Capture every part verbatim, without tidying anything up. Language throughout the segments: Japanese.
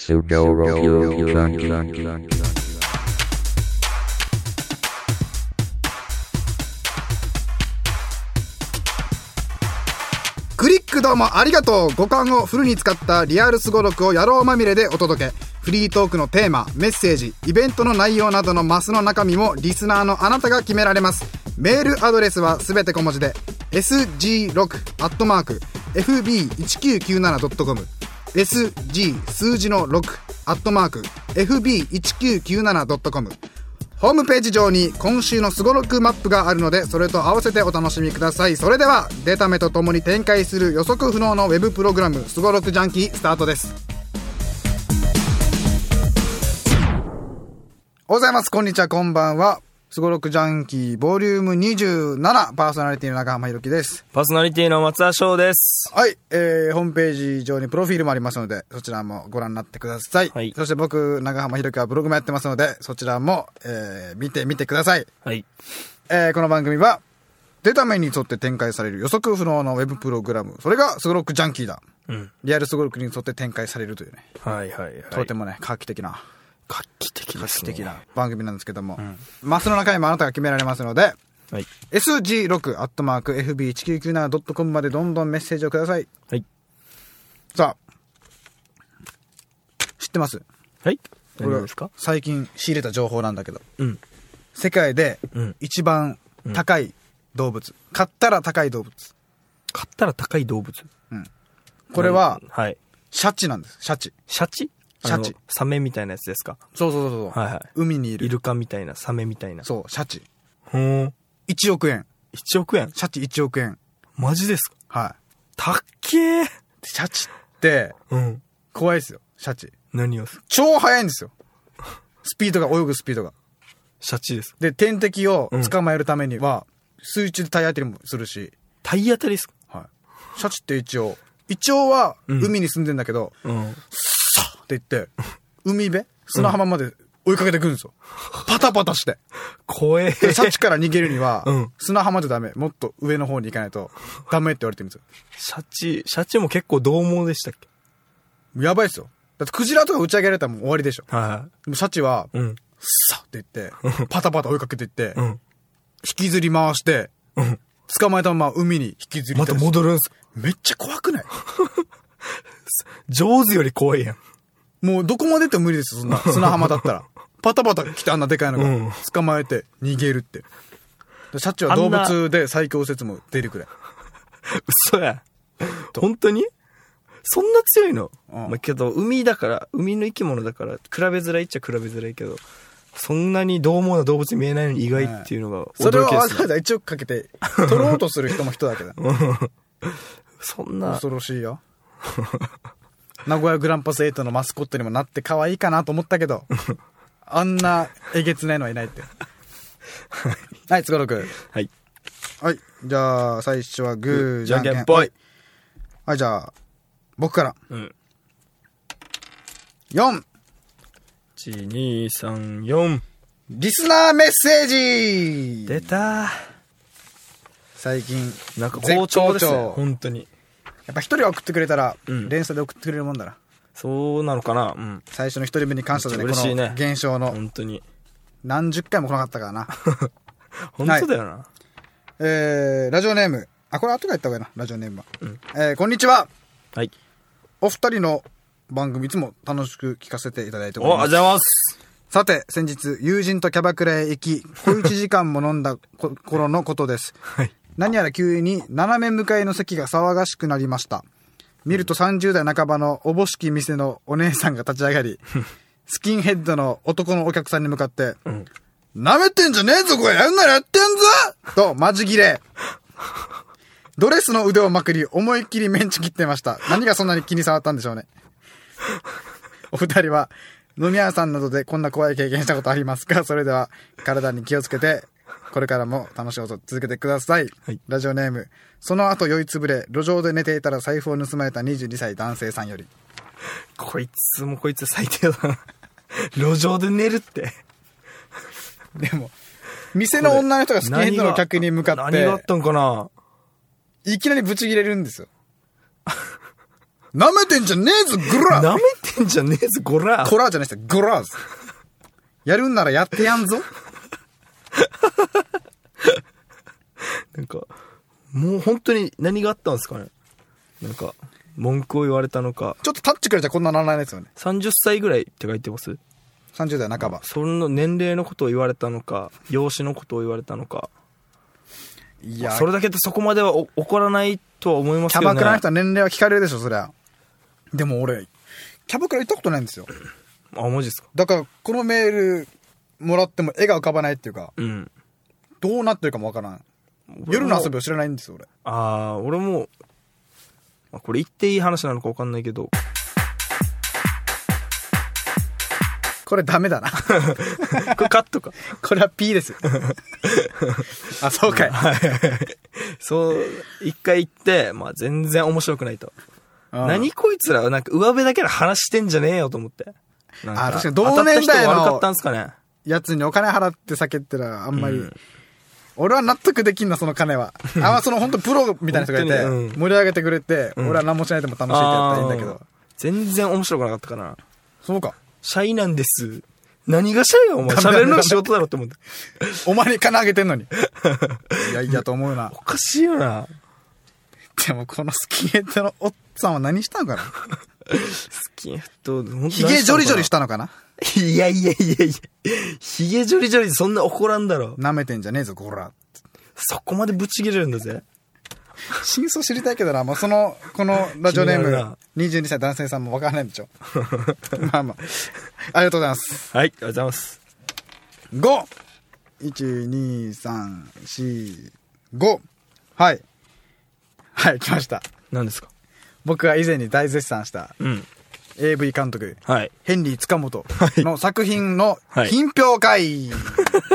すごろくジャンキー。 クリックどうもありがとう。五感をフルに使ったリアルすごろくを野郎まみれでお届け。フリートークのテーマ、メッセージ、イベントの内容などのマスの中身もリスナーのあなたが決められます。メールアドレスはすべて小文字で エスジーろく アットマーク エフビーいちきゅうきゅうなな ドットコム エスジー 数字のろく アットマーク エフビーいちきゅうきゅうなな ドットコム。ホームページ上に今週のすごろくマップがあるので、それと合わせてお楽しみください。それでは出た目とともに展開する予測不能のウェブプログラム、すごろくジャンキースタートです。おはようございます。こんにちは、こんばんは。すごろくジャンキーボリュームにじゅうなな、パーソナリティの中浜ひろきです。 パーソナリティの松田翔です。 はい、えー、ホームページ上にプロフィールもありますので、そちらもご覧になってください。はい、そして僕、長浜ひろきはブログもやってますので、そちらも、えー、見てみてください。 はい。 えー、この番組は、出た目に沿って展開される予測不能のウェブプログラム、それがすごろくジャンキーだ。うん。リアルすごろくに沿って展開されるというね。はいはいはい。とてもね、画期的な。 画期的ですね。 画期的な番組なんですけども、うん、マスの中身もあなたが決められますので、はい、エスジーろく アットマーク エフビーいちきゅうきゅうなな ドットコム までどんどんメッセージをください。はい。さあ、知ってます？ はい。何ですか？ 最近仕入れた情報なんだけど、うん、世界で一番高い動物、うん、買ったら高い動物。 買ったら高い動物。うん。 これは、 はい。 シャチなんです。シャチ。 シャチ？シャチ。サメみたいなやつですか？ そうそうそうそう。はいはい。海にいる。 イルカみたいな、サメみたいな。 そう、シャチ。 ほー。 いちおくえん。 いちおくえん？ シャチいちおくえん。 マジですか？ はい。 たっけー。 シャチって、うん。怖いですよ、シャチ。 何を？ 超速いんですよ。スピードが、泳ぐスピードが。 シャチです。 で、天敵を捕まえるためには、うん、水中で体当たりもするし。 体当たりですか？ はい。シャチって一応、一応は海に住んでんだけど、うん。さあって言って、海辺砂浜まで追いかけてくるんですよ。うん、パタパタして。 怖え。 シャチから逃げるには、うん、砂浜じゃダメ。もっと上の方に行かないとダメって言われてるんですよ。 シャチ、シャチも結構獰猛でしたっけ？ やばいっすよ。だってクジラとか打ち上げられたらもう終わりでしょ。 はい。 でもシャチは、うん、さって言って、パタパタ追いかけていって、うん、引きずり回して、うん、捕まえたまま海に引きずりまた戻るんす。 めっちゃ怖くない？ 上手より怖いやん。 もうどこまで行っても無理ですよ、そんな。砂浜だったら。パタパタ来てあんなでかいのが、捕まえて逃げるって。シャチは動物で最強説も出るくらい。 嘘や。本当に？そんな強いの？うん、まあ、けど、海だから、海の生き物だから、比べづらいっちゃ比べづらいけど、そんなに獰猛な動物に見えないのに意外っていうのが驚きです、ね。それはわざわざ一億かけて、取ろうとする人も人だけど。 そんな。 恐ろしいよ。名古屋グランパスエイトのマスコットにもなって可愛いかなと思ったけど、あんなえげつないのはいないって。はい、つごろく。 はい。 はい、じゃあ、最初はグー、 じゃんけんぽい。 はい、じゃあ、僕から。うん。よん。いち、に、さん、よん。 リスナーメッセージ出た。 最近。 なんか好調ですね。本当に。 やっぱ一人送ってくれたら、うん、連鎖で送ってくれるもんだな。 そうなのかな。うん。 最初の一人目に感謝でね、 嬉しいね、 この現象の。 本当に。 何十回も来なかったからな。 本当だよな。はい、 えー、ラジオネーム。あ、これ後から言った方がいいな、ラジオネームは。うん、えー、こんにちは。はい。お二人の番組いつも楽しく聞かせていただいております。 お、ありがとうございます。 さて、先日、友人とキャバクラへ行き、小一時間も飲んだ頃のことです。はい。何やら急に斜め向かいの席が騒がしくなりました。見るとさんじゅう代半ばのおぼしき店のお姉さんが立ち上がり、スキンヘッドの男のお客さんに向かって、うん、舐めてんじゃねえぞこれやんならやってんぞとマジギレ。ドレスの腕をまくり思いっきりメンチ切ってました。何がそんなに気に障ったんでしょうね。お二人は飲み屋さんなどでこんな怖い経験したことありますか？それでは体に気をつけてこれからも楽しいこと続けてください、はい、ラジオネームその後酔いつぶれ路上で寝ていたら財布を盗まれたにじゅうにさい男性さんより。 こいつもこいつ最低だな。路上で寝るってでも店の女の人がスキンヘッドの客に向かって何があったんかな、 いきなりブチ切れるんですよ。舐めてんじゃねえぞグラ。 舐めてんじゃねえぞ、ゴラー。 コラーじゃないですよ、ゴラーズ。やるんならやってやんぞ。 なんか、もう本当に何があったんですかね。なんか、文句を言われたのか。 ちょっとタッチくれちゃこんなならないですよね。 さんじゅっさいぐらいって書いてます？ さんじゅう代半ば。 その年齢のことを言われたのか、容姿のことを言われたのか。 いや、 それだけでそこまではお怒らないとは思いますキャけどね。 バクラの人は年齢は聞かれるでしょ、そりゃ。でも俺、キャバクラ行ったことないんですよ。 あ、マジですか。 だから、このメールもらっても絵が浮かばないっていうか、 うん。 どうなってるかもわからん。夜の遊びを知らないんですよ、俺。 ああ、俺も、まあ、これ言っていい話なのか分かんないけど。 これダメだな。 これカットか。 これは P です。あ、そうかい。 はい。そう、一回言って、まあ全然面白くないと。何こいつら、なんか上辺だけで話してんじゃねえよと思って。なんかあ、確かに同年代の当たった人が悪かったんすかね。 やつにお金払って酒ってのはあんまり、 うん、 俺は納得できんな、その金は。あんまその本当プロみたいな人がいて、 うん、 盛り上げてくれて、うん、俺は何もしないでも楽しいってやったらいいんだけど。 全然面白くなかったかな。 そうか。 シャイなんです。何がシャイよ、お前。喋るのが仕事だろって思って。 お前に金あげてんのに。いや、いやと思うな。 おかしいよな。 でもこのスキンヘッドのおっさんは何したのかな。 スキンヘッド、 ヒゲジョリジョリしたのかな。 いやいやいやいや。ヒゲジョリジョリそんな怒らんだろ。 舐めてんじゃねえぞ、こら。 そこまでぶち切れるんだぜ。 真相知りたいけどな、もうその、このラジオネーム、にじゅうにさい男性さんもわからないんでしょ。まあまあ。ありがとうございます。 はい、ありがとうございます。 ご! いち、に、さん、し、ご! はい。はい、来ました。 何ですか？ 僕が以前に大絶賛した、 うん、 エーブイ 監督、 はい、 ヘンリー塚本の作品の品評会。はい、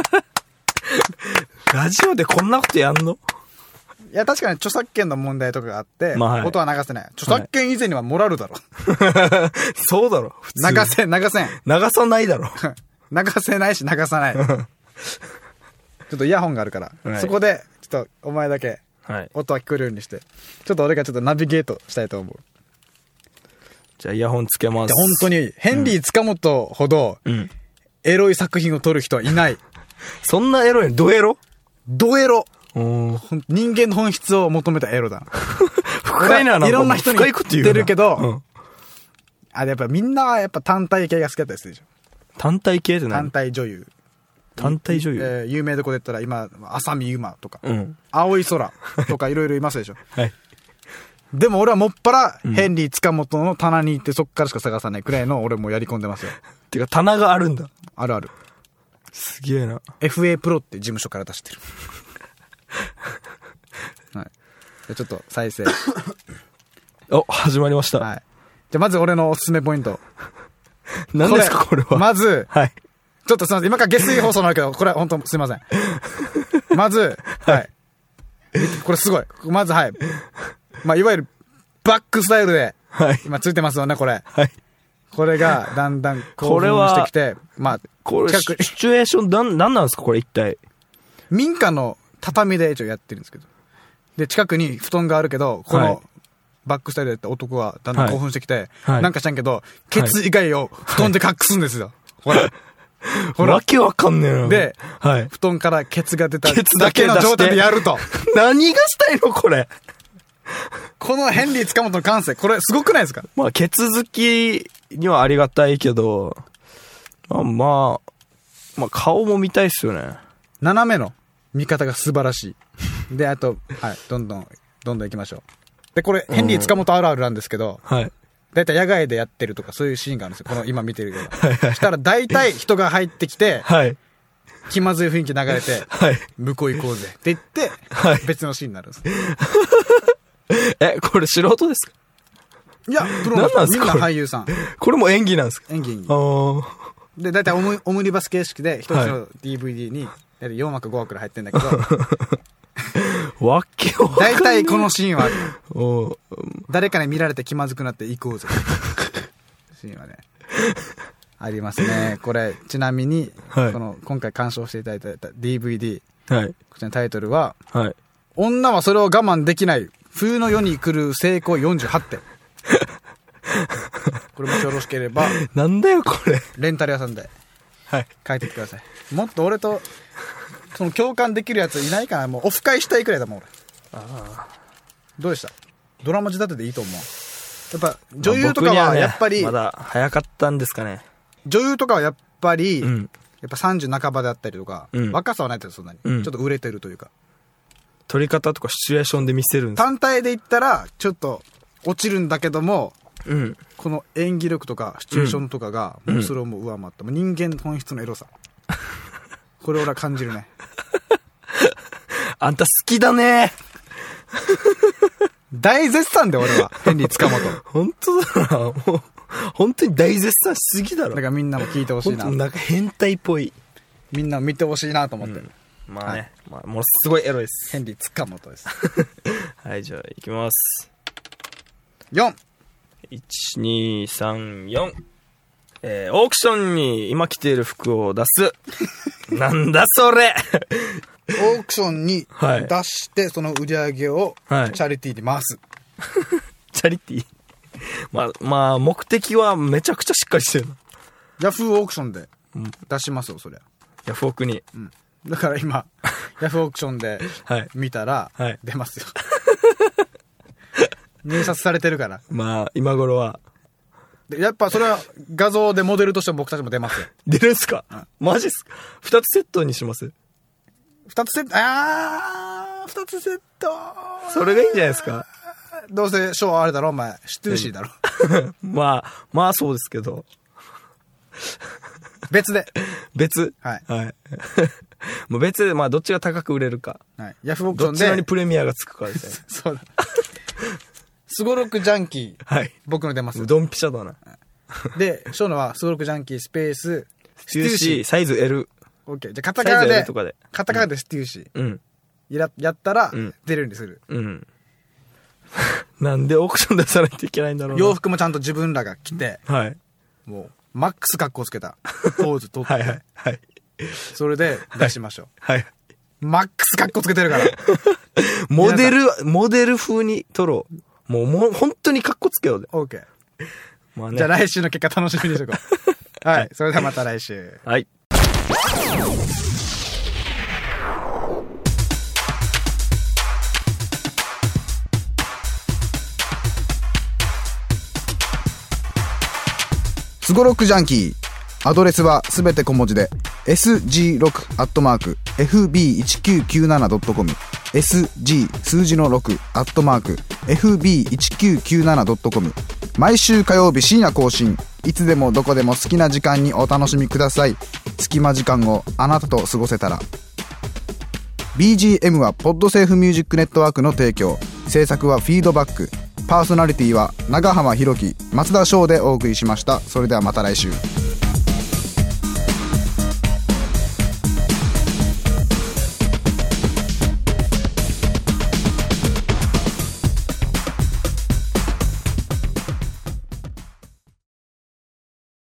ラジオでこんなことやんの？ いや、確かに著作権の問題とかがあって、まあはい、音は流せない。著作権以前にはモラルだろ。 はい、そうだろ。普通流せ、流せん。 流さないだろ。 流せないし流さない。ちょっとイヤホンがあるから、はい、そこで、ちょっとお前だけ、音は聞こえるようにして、ちょっと俺がちょっとナビゲートしたいと思う。 じゃあイヤホンつけます。 本当に、ヘンリー塚本ほど、うん、エロい作品を撮る人はいない。 そんなエロいの？ドエロ？ ドエロ。人間の本質を求めたエロだな。 深いな、なんかいろんな人に言ってるけど、うん、あれやっぱみんなはやっぱ単体系が好きだったりするでしょ。 単体系って何？ 単体女優。 単体女優、 えー、有名どこで言ったら今、浅見ゆまとか、 うん、 青い空とかいろいろいますでしょ。 はい。 でも俺はもっぱら、うん、ヘンリー塚本の棚に行ってそっからしか探さないくらいの俺もやり込んでますよ。 てか棚があるんだ。 あるある。 すげえな。 エフエー プロって事務所から出してる。はい。じゃちょっと再生。 お、始まりました。 はい。じゃまず俺のおすすめポイント。 何ですかこれは。 まず、 はい。 ちょっとすいません。今から下水放送なんだけど、これは本当すいません。まず、はい。これすごい。まず、はい。まあ、いわゆる、バックスタイルで、はい。今ついてますよね、これ。はい。これが、だんだん興奮してきて、まあ、 これ、シチュエーション、なん、なんなんですかこれ一体。 民家の畳で一応やってるんですけど。で、近くに布団があるけど、この、バックスタイルでやった男はだんだん興奮してきて、はい、なんかしたんけど、ケツ以外を布団で隠すんですよ。はい、ほら。 ほら。わけわかんねえな。 で、はい、布団からケツが出ただけの状態でやると。 何がしたいのこれ。 このヘンリー塚本の感性、これすごくないですか？ まあ、ケツ好きにはありがたいけど、まあ、まあ、まあ、顔も見たいっすよね。 斜めの見方が素晴らしい。で、あと、はい、どんどん、どんどん行きましょう。で、これ、ヘンリー塚本あるあるなんですけど、はい。だいたい野外でやってるとか、そういうシーンがあるんですよ。この今見てるような。はいはい。したら、だいたい人が入ってきて、はい。気まずい雰囲気流れて、はい。向こう行こうぜ。って言って、はい。別のシーンになるんです。 え、これ素人ですか？ いや、プロのみんな俳優さん。 これも演技なんですか？ 演技演技。で、だいたいオム、オムニバス形式で、一つの ディーブイディー に、よんわくごわくで入ってんだけど、 わけわかんない。 大体このシーンはある。誰かに見られて気まずくなって行こうぜ。シーンはね。ありますね。これ、ちなみに、はい、この、今回鑑賞していただいた ディーブイディー。はい。こちらのタイトルは、はい。女はそれを我慢できない。冬の世に来る成功よんじゅうはちてん。 これもしよろしければなんだよこれ。 レンタル屋さんではい。 書いてってください。もっと俺とその共感できるやついないかな。もうオフ会したいくらいだもん俺。 あどうでした？ドラマ仕立てでいいと思う。やっぱ女優とかはやっぱり、 まだ早かったんですかね。 女優とかはやっぱり、 うん、 やっぱさんじゅう半ばであったりとか、 うん、 若さはないけどそんなに、 うん、 ちょっと売れてるというか、 撮り方とかシチュエーションで見せるんです。 単体で言ったらちょっと落ちるんだけども、 うん、 この演技力とかシチュエーションとかが、もうそれをもう上回った、もう人間本質のエロさこれ俺は感じるね。 あんた好きだね。 大絶賛で俺はヘンリー塚本。 本当だな。もう本当に大絶賛しすぎだろ。 だからみんなも聞いてほしいな。 なんか変態っぽい。 みんな見てほしいなと思って、うん、 まあね、はい、まあ、ものすごいエロです。 ヘンリー塚本です。 はい、じゃあ行きます。 よんいちにさんよん、えー、オークションに今着ている服を出す。なんだそれ。 オークションに出してその売り上げをチャリティーに回す、 はい、チャリティー。まあまあ目的はめちゃくちゃしっかりしてるの。 ヤフーオークションで出しますよそりゃ。 ヤフオクに、 うん、だから今ヤフーオークションで見たら出ますよ、はい、入札されてるから。まあ今頃はでやっぱそれは画像でモデルとして僕たちも出ますよ。 出るんすか、うん、マジっすか。二つセットにします。 二つセット、あー、二つセット。 それがいいんじゃないですか。 どうせショーあれだろお前、シトゥーシーだろ。 まあ、まあそうですけど。 別で。 別はい。 はい。もう別で、まあどっちが高く売れるか。 はい。ヤフオークションで。 どっちにプレミアがつくかですね。 そうだ。スゴロクジャンキー。はい。僕の出ます。 ドンピシャだな。 で、ショーのはスゴロクジャンキースペース、 シトゥーシー、サイズ エル。 オッケー。じゃあカタカナで、カタカナでステューシー。うん。や、やったら、出るようにする。うん。 なんでオークション出さないといけないんだろうな。 洋服もちゃんと自分らが着て、はい。もう、マックス格好つけた。ポーズ取って。はいはいはい。それで出しましょう。はい。マックス格好つけてるから。 モデル、モデル風に撮ろう。もう、もう、本当に格好つけようで。 オーケー。まあね。じゃあ来週の結果楽しみにしとこう。はい。それではまた来週。はい。スゴロクジャンキー。アドレスはすべて小文字で エスジーろく アットマーク エフビーいちきゅうきゅうななドットコム エスジー 数字のろく アットマーク エフビーいちきゅうきゅうななドットコム。 毎週火曜日深夜更新。いつでもどこでも好きな時間にお楽しみください。隙間時間をあなたと過ごせたら。 ビージーエム はポッドセーフミュージックネットワークの提供。制作はフィードバック。パーソナリティは長浜ひろき、松田翔でお送りしました。それではまた来週。